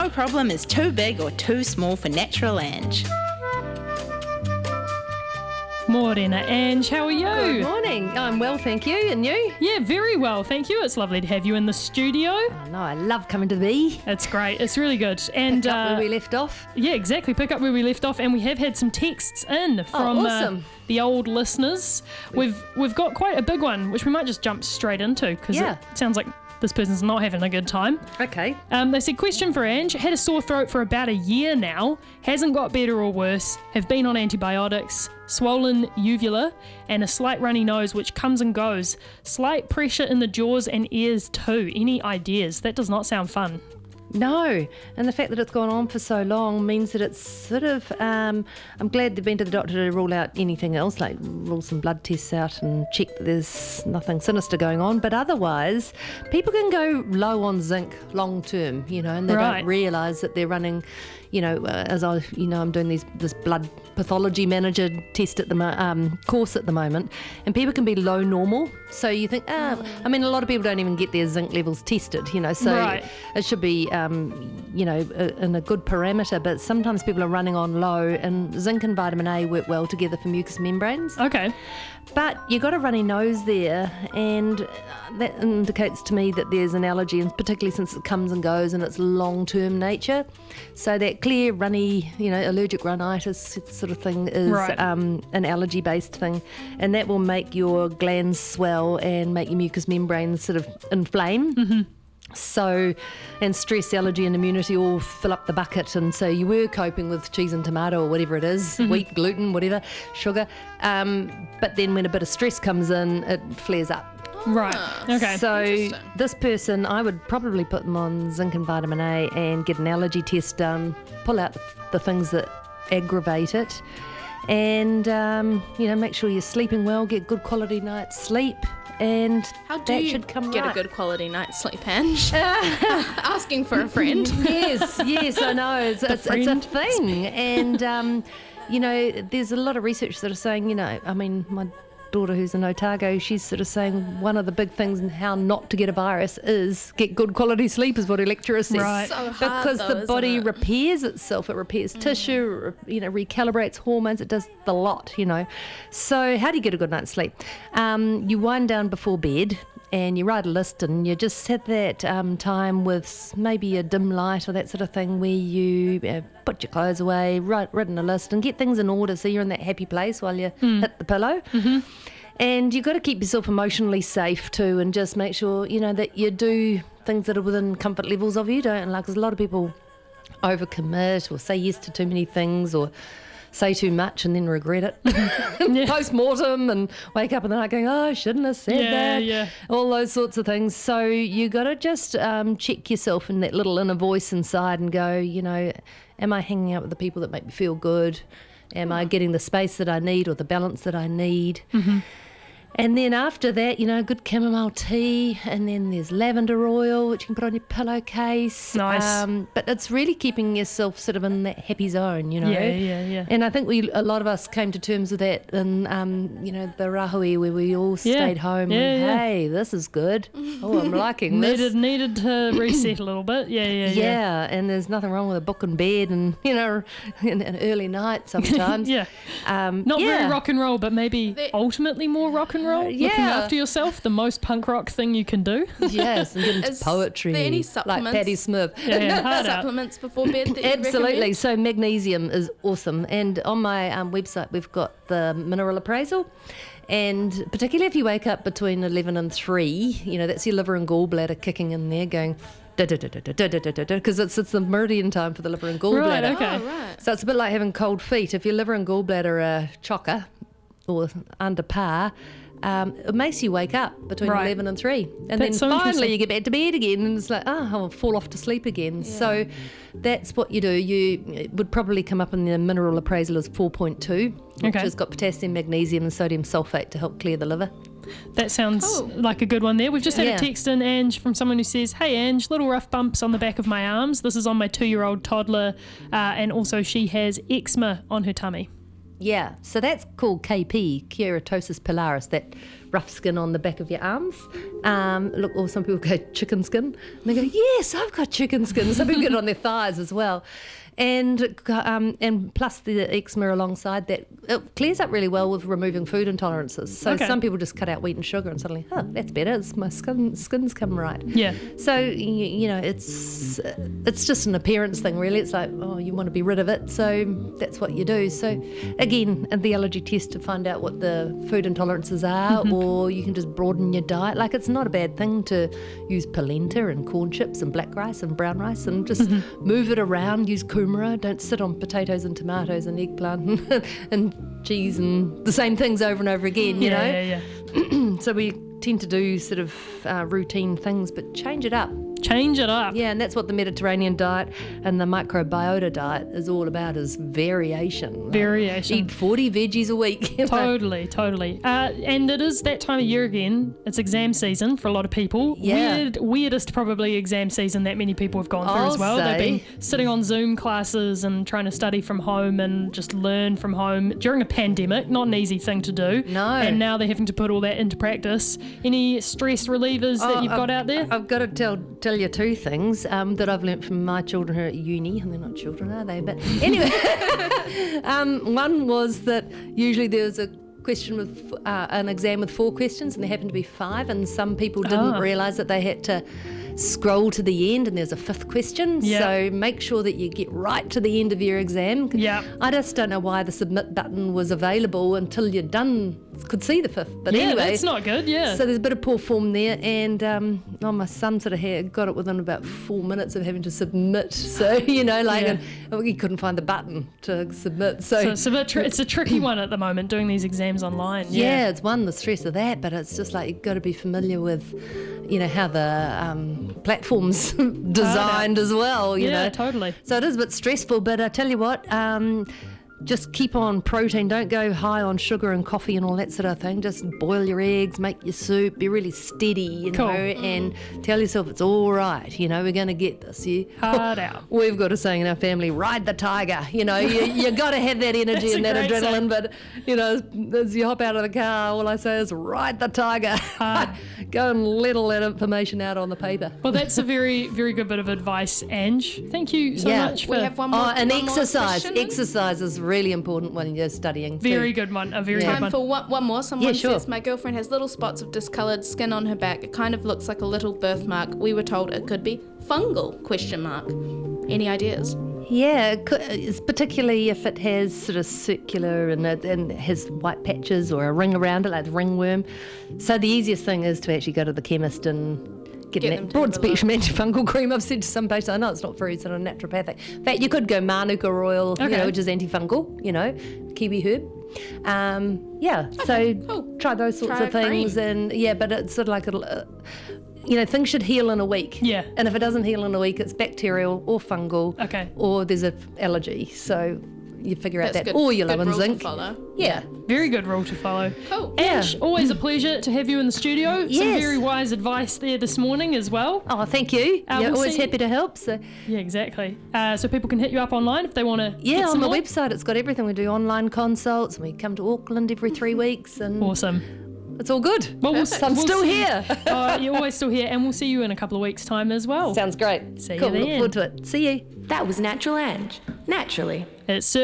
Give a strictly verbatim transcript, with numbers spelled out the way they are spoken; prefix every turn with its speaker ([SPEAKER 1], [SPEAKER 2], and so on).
[SPEAKER 1] No problem is too big or too small for Natural Ange.
[SPEAKER 2] Morena Ange, how are you?
[SPEAKER 3] Good morning. I'm well, thank you. And you?
[SPEAKER 2] Yeah, very well, thank you. It's lovely to have you in the studio.
[SPEAKER 3] Oh, no, I love coming to the bee.
[SPEAKER 2] It's great. It's really good. And
[SPEAKER 3] Pick up
[SPEAKER 2] uh,
[SPEAKER 3] where we left off.
[SPEAKER 2] Yeah, exactly. Pick up where we left off, and we have had some texts in from
[SPEAKER 3] oh, awesome.
[SPEAKER 2] uh, the old listeners. We've we've got quite a big one, which we might just jump straight into because
[SPEAKER 3] Yeah.
[SPEAKER 2] it sounds like this person's not having a good time.
[SPEAKER 3] Okay.
[SPEAKER 2] Um, they said, question for Ange, had a sore throat for about a year now, hasn't got better or worse, have been on antibiotics, swollen uvula, and a slight runny nose which comes and goes, slight pressure in the jaws and ears too. Any ideas? That does not sound fun.
[SPEAKER 3] No, and the fact that it's gone on for so long means that it's sort of, um, I'm glad they've been to the doctor to rule out anything else, like rule some blood tests out and check that there's nothing sinister going on. But otherwise, people can go low on zinc long term, you know, and they
[SPEAKER 2] Right.
[SPEAKER 3] don't realise that they're running, you know, uh, as I, you know, I'm doing these this blood pathology manager test at the mo- um, course at the moment, and people can be low normal. So you think, ah, I mean, a lot of people don't even get their zinc levels tested, you know, so
[SPEAKER 2] Right.
[SPEAKER 3] it should be, um, you know, a, in a good parameter. But sometimes people are running on low, and zinc and vitamin A work well together for mucous membranes.
[SPEAKER 2] Okay.
[SPEAKER 3] But you got a runny nose there, and that indicates to me that there's an allergy, and particularly since it comes and goes and it's long-term nature. So that clear runny, you know, allergic rhinitis sort of thing is
[SPEAKER 2] Right.
[SPEAKER 3] um, an allergy-based thing, and that will make your glands swell and make your mucous membranes sort of inflame. Mm-hmm. So, and stress, allergy and immunity all fill up the bucket, and so you were coping with cheese and tomato or whatever it is,
[SPEAKER 2] Mm-hmm.
[SPEAKER 3] wheat, gluten, whatever, sugar, um, but then when a bit of stress comes in, it flares up.
[SPEAKER 2] Right. Okay.
[SPEAKER 3] So this person, I would probably put them on zinc and vitamin A and get an allergy test done, pull out the things that aggravate it, and um, you know, make sure you're sleeping well, get good quality night's sleep, and
[SPEAKER 4] How do
[SPEAKER 3] that
[SPEAKER 4] you
[SPEAKER 3] should come
[SPEAKER 4] get
[SPEAKER 3] right.
[SPEAKER 4] a good quality night's sleep, Ange? Asking for a friend.
[SPEAKER 3] Yes, yes, I know. It's, it's, it's a thing. And, um, you know, there's a lot of research that are saying, you know, I mean, my daughter who's in Otago, she's sort of saying one of the big things in how not to get a virus is get good quality sleep, is what her lecturer says.
[SPEAKER 2] Right.
[SPEAKER 4] So hard,
[SPEAKER 3] Because
[SPEAKER 4] though,
[SPEAKER 3] the body
[SPEAKER 4] isn't it?
[SPEAKER 3] repairs itself, it repairs
[SPEAKER 4] Mm.
[SPEAKER 3] tissue, re- you know, recalibrates hormones, it does the lot, you know. So how do you get a good night's sleep? Um, you wind down before bed and you write a list, and you just set that um, time with maybe a dim light or that sort of thing, where you uh, put your clothes away, write written a list, and get things in order so you're in that happy place while you
[SPEAKER 2] Mm.
[SPEAKER 3] hit the pillow. Mm-hmm. And you've got to keep yourself emotionally safe too, and just make sure, you know, that you do things that are within comfort levels of you. Don't, like, 'cause a lot of people overcommit or say yes to too many things or say too much and then regret it
[SPEAKER 2] Yeah.
[SPEAKER 3] post-mortem and wake up in the night going, oh, I shouldn't have said
[SPEAKER 2] Yeah,
[SPEAKER 3] that.
[SPEAKER 2] yeah.
[SPEAKER 3] All those sorts of things. So you got to just um, check yourself in that little inner voice inside and go, you know, am I hanging out with the people that make me feel good? Am I getting the space that I need or the balance that I need? Mm-hmm. And then after that, you know, good chamomile tea, and then there's lavender oil, which you can put on your pillowcase.
[SPEAKER 2] Nice.
[SPEAKER 3] Um, but it's really keeping yourself sort of in that happy zone, you know.
[SPEAKER 2] Yeah, yeah, yeah.
[SPEAKER 3] And I think we, a lot of us came to terms with that in, um, you know, the Rahui, where we all
[SPEAKER 2] Yeah.
[SPEAKER 3] stayed home
[SPEAKER 2] Yeah,
[SPEAKER 3] and,
[SPEAKER 2] yeah.
[SPEAKER 3] hey, this is good. Oh, I'm liking this.
[SPEAKER 2] Needed needed to reset a little bit. Yeah, yeah, yeah.
[SPEAKER 3] Yeah, and there's nothing wrong with a book in bed and, you know, an, an early night sometimes.
[SPEAKER 2] Yeah.
[SPEAKER 3] Um,
[SPEAKER 2] Not
[SPEAKER 3] yeah.
[SPEAKER 2] very rock and roll, but maybe
[SPEAKER 4] They-
[SPEAKER 2] ultimately more rock and roll. Looking
[SPEAKER 3] yeah.
[SPEAKER 2] after yourself, the most punk rock thing you can do.
[SPEAKER 3] Yes, and get into
[SPEAKER 4] Is
[SPEAKER 3] poetry
[SPEAKER 4] there any
[SPEAKER 3] like
[SPEAKER 4] supplements?
[SPEAKER 3] Patti Smith.
[SPEAKER 2] Yeah, yeah, hard out.
[SPEAKER 4] Supplements before bed that you
[SPEAKER 3] Absolutely.
[SPEAKER 4] recommend?
[SPEAKER 3] So magnesium is awesome. And on my um, website, we've got the mineral appraisal. And particularly if you wake up between eleven and three, you know, that's your liver and gallbladder kicking in there going because it's, it's the meridian time for the liver and gallbladder.
[SPEAKER 2] Right, okay.
[SPEAKER 4] Oh, right.
[SPEAKER 3] So it's a bit like having cold feet. If your liver and gallbladder are chocker or under par, um, it makes you wake up between
[SPEAKER 2] Right.
[SPEAKER 3] eleven and three. And
[SPEAKER 2] That's so
[SPEAKER 3] then finally
[SPEAKER 2] interesting.
[SPEAKER 3] you get back to bed again and it's like, oh, I'll fall off to sleep again. So that's what you do. You it would probably come up in the mineral appraisal as four point two, which
[SPEAKER 2] Okay.
[SPEAKER 3] has got potassium, magnesium and sodium sulfate to help clear the liver.
[SPEAKER 2] That sounds
[SPEAKER 4] Cool.
[SPEAKER 2] like a good one there. We've just had
[SPEAKER 3] Yeah.
[SPEAKER 2] a text in, Ange, from someone who says, hey, Ange, little rough bumps on the back of my arms. This is on my two-year-old toddler, uh, and also she has eczema on her tummy.
[SPEAKER 3] Yeah, so that's called K P, keratosis pilaris, that rough skin on the back of your arms. Um, look, or some people go chicken skin. And they go, yes, I've got chicken skin. Some people get it on their thighs as well. And um, and plus the eczema alongside that, it clears up really well with removing food intolerances. So
[SPEAKER 2] Okay.
[SPEAKER 3] some people just cut out wheat and sugar and suddenly, oh, that's better. It's my skin, skin's come right.
[SPEAKER 2] Yeah.
[SPEAKER 3] So you, you know, it's it's just an appearance thing, really. It's like, oh, you want to be rid of it, so that's what you do. So again, the allergy test to find out what the food intolerances are,
[SPEAKER 2] Mm-hmm.
[SPEAKER 3] or you can just broaden your diet. Like, it's not a bad thing to use polenta and corn chips and black rice and brown rice and just
[SPEAKER 2] Mm-hmm.
[SPEAKER 3] move it around. Use kumara. Don't sit on potatoes and tomatoes and eggplant and, and cheese and the same things over and over again. You
[SPEAKER 2] yeah,
[SPEAKER 3] know.
[SPEAKER 2] yeah, yeah.
[SPEAKER 3] So we tend to do sort of uh, routine things, but change it up.
[SPEAKER 2] Change it up.
[SPEAKER 3] Yeah, and that's what the Mediterranean diet and the microbiota diet is all about, is variation. Like,
[SPEAKER 2] Variation.
[SPEAKER 3] eat forty veggies a week. you know.
[SPEAKER 2] Totally, totally. Uh, and it is that time of year again. It's exam season for a lot of people.
[SPEAKER 3] Yeah.
[SPEAKER 2] Weird, weirdest probably exam season that many people have gone through
[SPEAKER 3] I'll
[SPEAKER 2] as well. They've
[SPEAKER 3] say.
[SPEAKER 2] been sitting on Zoom classes and trying to study from home and just learn from home during a pandemic. Not an easy thing to do.
[SPEAKER 3] No.
[SPEAKER 2] And now they're having to put all that into practice. Any stress relievers that
[SPEAKER 3] Oh,
[SPEAKER 2] you've got
[SPEAKER 3] I've-
[SPEAKER 2] out there?
[SPEAKER 3] I've got to tell tell you two things um, that I've learnt from my children who are at uni, and they're not children, are they? But anyway, um, one was that usually there's a question with uh, an exam with four questions, and there happened to be five, and some people didn't
[SPEAKER 2] Ah.
[SPEAKER 3] realise that they had to scroll to the end and there's a fifth question.
[SPEAKER 2] Yeah.
[SPEAKER 3] So make sure that you get right to the end of your exam.
[SPEAKER 2] Yeah.
[SPEAKER 3] I just don't know why the submit button was available until you're done, could see the fifth. But
[SPEAKER 2] yeah,
[SPEAKER 3] anyway,
[SPEAKER 2] that's not good. Yeah.
[SPEAKER 3] so there's a bit of poor form there, and um, oh, my son sort of had, got it within about four minutes of having to submit. So you know, like,
[SPEAKER 2] Yeah.
[SPEAKER 3] and he couldn't find the button to submit. So,
[SPEAKER 2] so it's a, bit tr- it's a tricky one at the moment doing these exams online.
[SPEAKER 3] yeah.
[SPEAKER 2] Yeah.
[SPEAKER 3] it's one, the stress of that, but it's just like you've got to be familiar with, you know, how the um, platform's designed as well. You
[SPEAKER 2] Yeah,
[SPEAKER 3] know,
[SPEAKER 2] totally.
[SPEAKER 3] So it is a bit stressful, but I tell you what. Um, Just keep on protein. Don't go high on sugar and coffee and all that sort of thing. Just boil your eggs, make your soup, be really steady, you
[SPEAKER 2] Cool.
[SPEAKER 3] know, and tell yourself it's all right. You know, we're going to get this. You,
[SPEAKER 2] Hard out.
[SPEAKER 3] We've got a saying in our family: ride the tiger. You know, you you got to have that energy
[SPEAKER 2] That's
[SPEAKER 3] and
[SPEAKER 2] a
[SPEAKER 3] that
[SPEAKER 2] great
[SPEAKER 3] adrenaline.
[SPEAKER 2] saying.
[SPEAKER 3] But you know, as, as you hop out of the car, all I say is ride the tiger. Go and let all that information out on the paper.
[SPEAKER 2] Well, that's a very, very good bit of advice, Ange. Thank you so
[SPEAKER 3] Yeah.
[SPEAKER 2] much for
[SPEAKER 4] We have one more.
[SPEAKER 3] Oh, and
[SPEAKER 4] one more
[SPEAKER 3] exercise.
[SPEAKER 4] question.
[SPEAKER 3] Exercise is really important when you're studying. too.
[SPEAKER 2] very good one. A very
[SPEAKER 3] Yeah.
[SPEAKER 2] good
[SPEAKER 4] Time
[SPEAKER 2] one.
[SPEAKER 4] for one, one more. Someone
[SPEAKER 3] Yeah, sure.
[SPEAKER 4] says, my girlfriend has little spots of discoloured skin on her back. It kind of looks like a little birthmark. We were told it could be fungal, question mark. Any ideas?
[SPEAKER 3] Yeah, it could- it's particularly if it has sort of circular and it, and it has white patches or a ring around it, like the ringworm. So the easiest thing is to actually go to the chemist and get,
[SPEAKER 4] Get
[SPEAKER 3] a
[SPEAKER 4] them
[SPEAKER 3] nat-
[SPEAKER 4] to
[SPEAKER 3] broad
[SPEAKER 4] have a
[SPEAKER 3] spectrum antifungal cream. I've said to some patients, I know it's not very sort of naturopathic. In fact, you could go Manuka oil, you
[SPEAKER 2] Okay.
[SPEAKER 3] know, which is antifungal, you know, kiwi herb. Um, yeah, so
[SPEAKER 4] cool.
[SPEAKER 3] try those sorts
[SPEAKER 4] Try
[SPEAKER 3] of
[SPEAKER 4] a
[SPEAKER 3] things,
[SPEAKER 4] cream.
[SPEAKER 3] and yeah, but it's sort of like a. Uh, you know, things should heal in a week.
[SPEAKER 2] Yeah.
[SPEAKER 3] And if it doesn't heal in a week, it's bacterial or fungal.
[SPEAKER 2] Okay.
[SPEAKER 3] Or there's an allergy. So you figure out
[SPEAKER 4] That's
[SPEAKER 3] that.
[SPEAKER 4] good.
[SPEAKER 3] Or you're
[SPEAKER 4] good
[SPEAKER 3] low in
[SPEAKER 4] rule to
[SPEAKER 3] zinc.
[SPEAKER 4] follow.
[SPEAKER 3] Yeah.
[SPEAKER 2] Very good rule to follow.
[SPEAKER 4] Cool.
[SPEAKER 2] Ange, always a pleasure to have you in the studio. Some
[SPEAKER 3] Yes.
[SPEAKER 2] very wise advice there this morning as well.
[SPEAKER 3] Oh, thank you.
[SPEAKER 2] Uh,
[SPEAKER 3] yeah,
[SPEAKER 2] we'll
[SPEAKER 3] always
[SPEAKER 2] see-
[SPEAKER 3] happy to help. So
[SPEAKER 2] Yeah, exactly. Uh, so people can hit you up online if they want to.
[SPEAKER 3] yeah,
[SPEAKER 2] get
[SPEAKER 3] on
[SPEAKER 2] some
[SPEAKER 3] the
[SPEAKER 2] more.
[SPEAKER 3] website it's got everything. We do online consults. We come to Auckland every three weeks, and
[SPEAKER 2] Awesome.
[SPEAKER 3] it's all good.
[SPEAKER 2] Well, we'll,
[SPEAKER 3] So I'm
[SPEAKER 2] we'll
[SPEAKER 3] still
[SPEAKER 2] see-
[SPEAKER 3] here.
[SPEAKER 2] uh, you're always still here, and we'll see you in a couple of weeks' time as well.
[SPEAKER 3] Sounds great.
[SPEAKER 2] See you
[SPEAKER 3] cool. Look
[SPEAKER 2] then.
[SPEAKER 3] forward to it. See you.
[SPEAKER 1] That was Natural Ange. Naturally.
[SPEAKER 2] It's